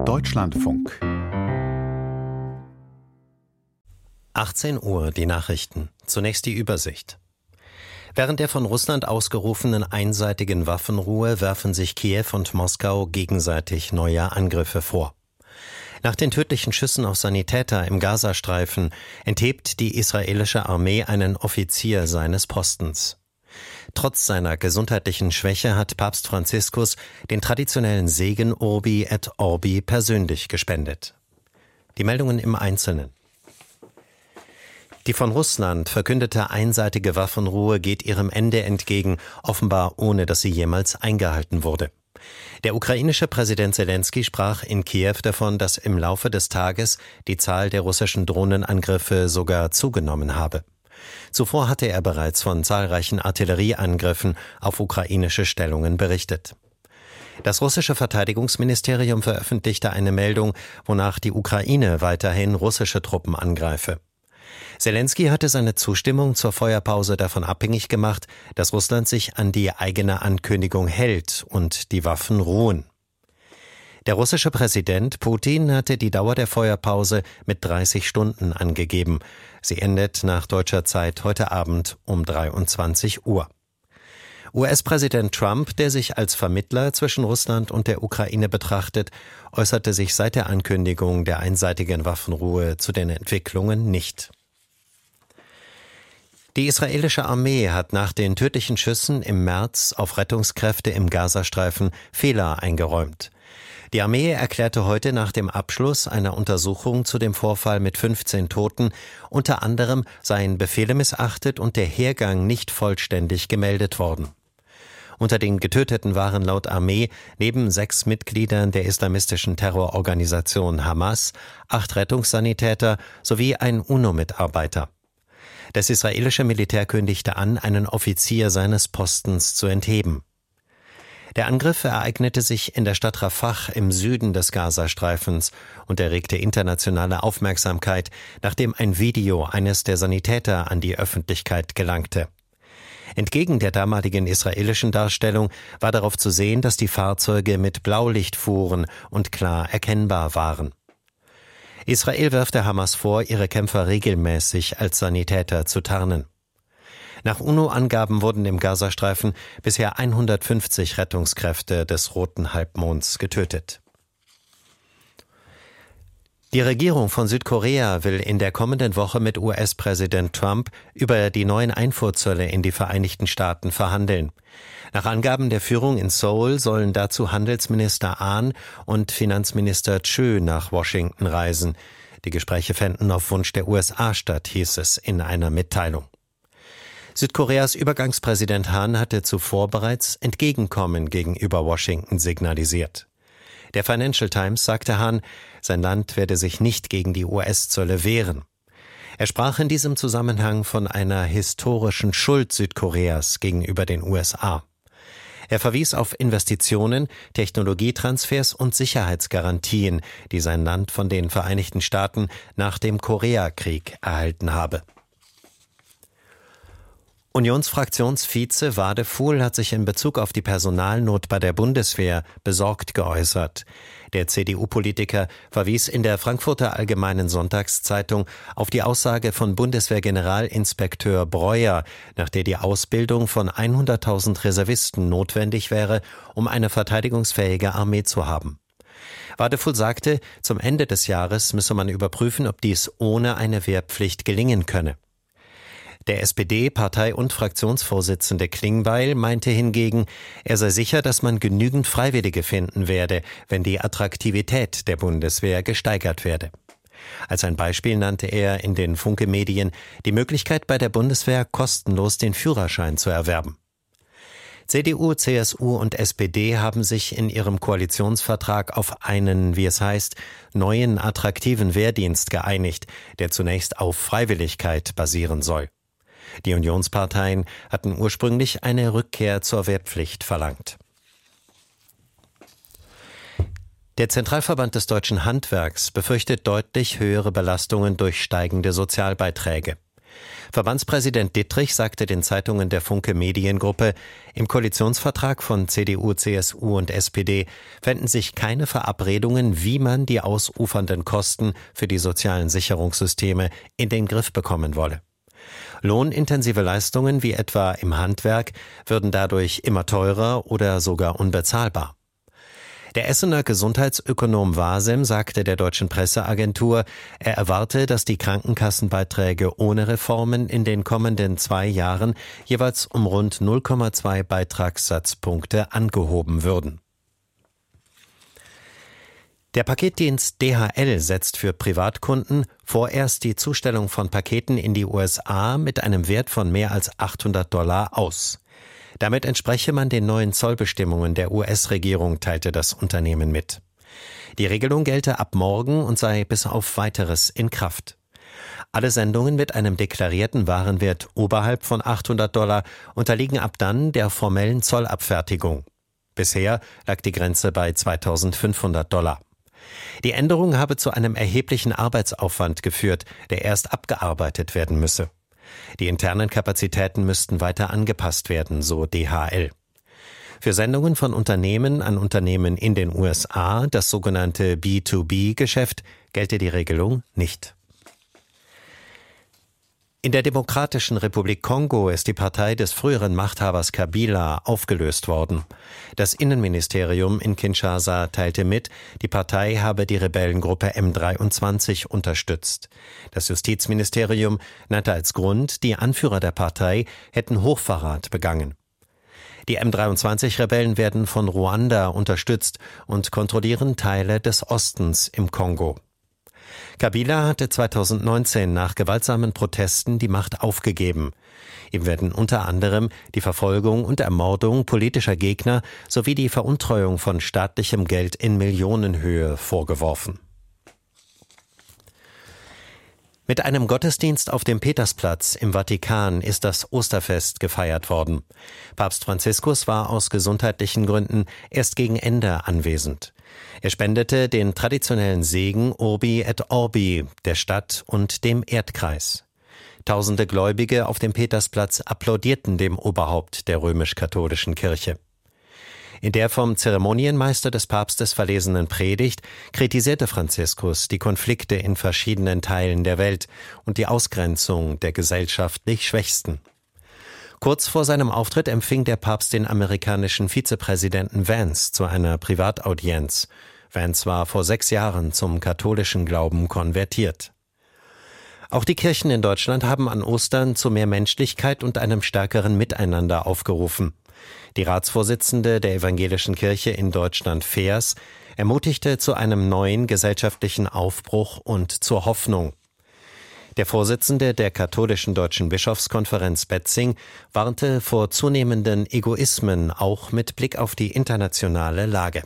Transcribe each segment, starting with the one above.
Deutschlandfunk. 18 Uhr, die Nachrichten. Zunächst die Übersicht. Während der von Russland ausgerufenen einseitigen Waffenruhe werfen sich Kiew und Moskau gegenseitig neue Angriffe vor. Nach den tödlichen Schüssen auf Sanitäter im Gazastreifen enthebt die israelische Armee einen Offizier seines Postens. Trotz seiner gesundheitlichen Schwäche hat Papst Franziskus den traditionellen Segen Urbi et Orbi persönlich gespendet. Die Meldungen im Einzelnen. Die von Russland verkündete einseitige Waffenruhe geht ihrem Ende entgegen, offenbar ohne dass sie jemals eingehalten wurde. Der ukrainische Präsident Selenskyj sprach in Kiew davon, dass im Laufe des Tages die Zahl der russischen Drohnenangriffe sogar zugenommen habe. Zuvor hatte er bereits von zahlreichen Artillerieangriffen auf ukrainische Stellungen berichtet. Das russische Verteidigungsministerium veröffentlichte eine Meldung, wonach die Ukraine weiterhin russische Truppen angreife. Selenskyj hatte seine Zustimmung zur Feuerpause davon abhängig gemacht, dass Russland sich an die eigene Ankündigung hält und die Waffen ruhen. Der russische Präsident Putin hatte die Dauer der Feuerpause mit 30 Stunden angegeben. Sie endet nach deutscher Zeit heute Abend um 23 Uhr. US-Präsident Trump, der sich als Vermittler zwischen Russland und der Ukraine betrachtet, äußerte sich seit der Ankündigung der einseitigen Waffenruhe zu den Entwicklungen nicht. Die israelische Armee hat nach den tödlichen Schüssen im März auf Rettungskräfte im Gazastreifen Fehler eingeräumt. Die Armee erklärte heute nach dem Abschluss einer Untersuchung zu dem Vorfall mit 15 Toten, unter anderem seien Befehle missachtet und der Hergang nicht vollständig gemeldet worden. Unter den Getöteten waren laut Armee neben 6 Mitgliedern der islamistischen Terrororganisation Hamas 8 Rettungssanitäter sowie ein UNO-Mitarbeiter. Das israelische Militär kündigte an, einen Offizier seines Postens zu entheben. Der Angriff ereignete sich in der Stadt Rafah im Süden des Gazastreifens und erregte internationale Aufmerksamkeit, nachdem ein Video eines der Sanitäter an die Öffentlichkeit gelangte. Entgegen der damaligen israelischen Darstellung war darauf zu sehen, dass die Fahrzeuge mit Blaulicht fuhren und klar erkennbar waren. Israel wirft der Hamas vor, ihre Kämpfer regelmäßig als Sanitäter zu tarnen. Nach UNO-Angaben wurden im Gazastreifen bisher 150 Rettungskräfte des Roten Halbmonds getötet. Die Regierung von Südkorea will in der kommenden Woche mit US-Präsident Trump über die neuen Einfuhrzölle in die Vereinigten Staaten verhandeln. Nach Angaben der Führung in Seoul sollen dazu Handelsminister Ahn und Finanzminister Chö nach Washington reisen. Die Gespräche fänden auf Wunsch der USA statt, hieß es in einer Mitteilung. Südkoreas Übergangspräsident Han hatte zuvor bereits Entgegenkommen gegenüber Washington signalisiert. Der Financial Times sagte Han, sein Land werde sich nicht gegen die US-Zölle wehren. Er sprach in diesem Zusammenhang von einer historischen Schuld Südkoreas gegenüber den USA. Er verwies auf Investitionen, Technologietransfers und Sicherheitsgarantien, die sein Land von den Vereinigten Staaten nach dem Koreakrieg erhalten habe. Unionsfraktionsvize Wadefuhl hat sich in Bezug auf die Personalnot bei der Bundeswehr besorgt geäußert. Der CDU-Politiker verwies in der Frankfurter Allgemeinen Sonntagszeitung auf die Aussage von Bundeswehrgeneralinspekteur Breuer, nach der die Ausbildung von 100.000 Reservisten notwendig wäre, um eine verteidigungsfähige Armee zu haben. Wadefuhl sagte, zum Ende des Jahres müsse man überprüfen, ob dies ohne eine Wehrpflicht gelingen könne. Der SPD-Partei- und Fraktionsvorsitzende Klingbeil meinte hingegen, er sei sicher, dass man genügend Freiwillige finden werde, wenn die Attraktivität der Bundeswehr gesteigert werde. Als ein Beispiel nannte er in den Funke-Medien die Möglichkeit, bei der Bundeswehr kostenlos den Führerschein zu erwerben. CDU, CSU und SPD haben sich in ihrem Koalitionsvertrag auf einen, wie es heißt, neuen attraktiven Wehrdienst geeinigt, der zunächst auf Freiwilligkeit basieren soll. Die Unionsparteien hatten ursprünglich eine Rückkehr zur Wehrpflicht verlangt. Der Zentralverband des deutschen Handwerks befürchtet deutlich höhere Belastungen durch steigende Sozialbeiträge. Verbandspräsident Dittrich sagte den Zeitungen der Funke Mediengruppe, im Koalitionsvertrag von CDU, CSU und SPD fänden sich keine Verabredungen, wie man die ausufernden Kosten für die sozialen Sicherungssysteme in den Griff bekommen wolle. Lohnintensive Leistungen wie etwa im Handwerk würden dadurch immer teurer oder sogar unbezahlbar. Der Essener Gesundheitsökonom Wasem sagte der deutschen Presseagentur, er erwarte, dass die Krankenkassenbeiträge ohne Reformen in den kommenden 2 Jahren jeweils um rund 0,2 Beitragssatzpunkte angehoben würden. Der Paketdienst DHL setzt für Privatkunden vorerst die Zustellung von Paketen in die USA mit einem Wert von mehr als $800 aus. Damit entspreche man den neuen Zollbestimmungen der US-Regierung, teilte das Unternehmen mit. Die Regelung gelte ab morgen und sei bis auf Weiteres in Kraft. Alle Sendungen mit einem deklarierten Warenwert oberhalb von $800 unterliegen ab dann der formellen Zollabfertigung. Bisher lag die Grenze bei $2.500. Die Änderung habe zu einem erheblichen Arbeitsaufwand geführt, der erst abgearbeitet werden müsse. Die internen Kapazitäten müssten weiter angepasst werden, so DHL. Für Sendungen von Unternehmen an Unternehmen in den USA, das sogenannte B2B-Geschäft, gelte die Regelung nicht. In der Demokratischen Republik Kongo ist die Partei des früheren Machthabers Kabila aufgelöst worden. Das Innenministerium in Kinshasa teilte mit, die Partei habe die Rebellengruppe M23 unterstützt. Das Justizministerium nannte als Grund, die Anführer der Partei hätten Hochverrat begangen. Die M23-Rebellen werden von Ruanda unterstützt und kontrollieren Teile des Ostens im Kongo. Kabila hatte 2019 nach gewaltsamen Protesten die Macht aufgegeben. Ihm werden unter anderem die Verfolgung und Ermordung politischer Gegner sowie die Veruntreuung von staatlichem Geld in Millionenhöhe vorgeworfen. Mit einem Gottesdienst auf dem Petersplatz im Vatikan ist das Osterfest gefeiert worden. Papst Franziskus war aus gesundheitlichen Gründen erst gegen Ende anwesend. Er spendete den traditionellen Segen Urbi et Orbi der Stadt und dem Erdkreis. Tausende Gläubige auf dem Petersplatz applaudierten dem Oberhaupt der römisch-katholischen Kirche. In der vom Zeremonienmeister des Papstes verlesenen Predigt kritisierte Franziskus die Konflikte in verschiedenen Teilen der Welt und die Ausgrenzung der gesellschaftlich Schwächsten. Kurz vor seinem Auftritt empfing der Papst den amerikanischen Vizepräsidenten Vance zu einer Privataudienz. Vance war vor 6 Jahren zum katholischen Glauben konvertiert. Auch die Kirchen in Deutschland haben an Ostern zu mehr Menschlichkeit und einem stärkeren Miteinander aufgerufen. Die Ratsvorsitzende der Evangelischen Kirche in Deutschland, Feers, ermutigte zu einem neuen gesellschaftlichen Aufbruch und zur Hoffnung. Der Vorsitzende der katholischen Deutschen Bischofskonferenz Betzing warnte vor zunehmenden Egoismen, auch mit Blick auf die internationale Lage.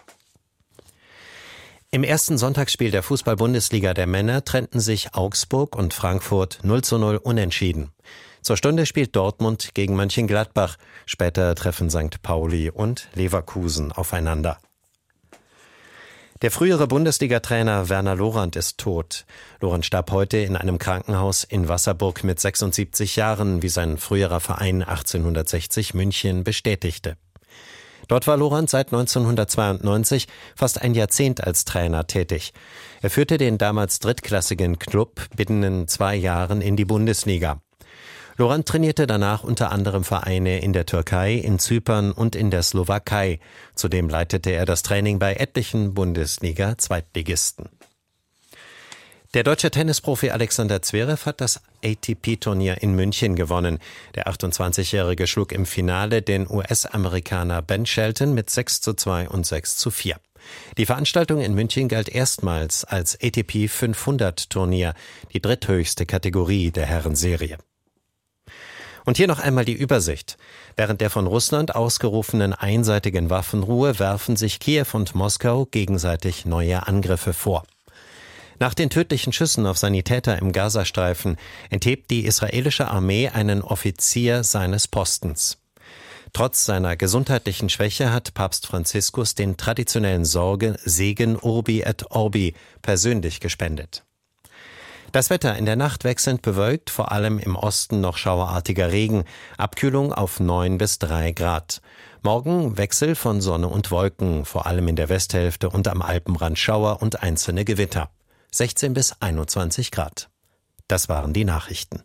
Im ersten Sonntagsspiel der Fußball-Bundesliga der Männer trennten sich Augsburg und Frankfurt 0:0 unentschieden. Zur Stunde spielt Dortmund gegen Mönchengladbach. Später treffen St. Pauli und Leverkusen aufeinander. Der frühere Bundesliga-Trainer Werner Lorant ist tot. Lorant starb heute in einem Krankenhaus in Wasserburg mit 76 Jahren, wie sein früherer Verein 1860 München bestätigte. Dort war Lorant seit 1992 fast ein Jahrzehnt als Trainer tätig. Er führte den damals drittklassigen Klub binnen 2 Jahren in die Bundesliga. Lorant trainierte danach unter anderem Vereine in der Türkei, in Zypern und in der Slowakei. Zudem leitete er das Training bei etlichen Bundesliga-Zweitligisten. Der deutsche Tennisprofi Alexander Zverev hat das ATP-Turnier in München gewonnen. Der 28-Jährige schlug im Finale den US-Amerikaner Ben Shelton mit 6:2 und 6:4. Die Veranstaltung in München galt erstmals als ATP 500-Turnier, die dritthöchste Kategorie der Herrenserie. Und hier noch einmal die Übersicht. Während der von Russland ausgerufenen einseitigen Waffenruhe werfen sich Kiew und Moskau gegenseitig neue Angriffe vor. Nach den tödlichen Schüssen auf Sanitäter im Gazastreifen enthebt die israelische Armee einen Offizier seines Postens. Trotz seiner gesundheitlichen Schwäche hat Papst Franziskus den traditionellen Segen Urbi et Orbi persönlich gespendet. Das Wetter in der Nacht wechselnd bewölkt, vor allem im Osten noch schauerartiger Regen, Abkühlung auf 9 bis 3 Grad. Morgen Wechsel von Sonne und Wolken, vor allem in der Westhälfte und am Alpenrand Schauer und einzelne Gewitter. 16 bis 21 Grad. Das waren die Nachrichten.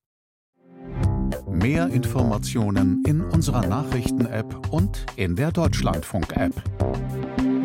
Mehr Informationen in unserer Nachrichten-App und in der Deutschlandfunk-App.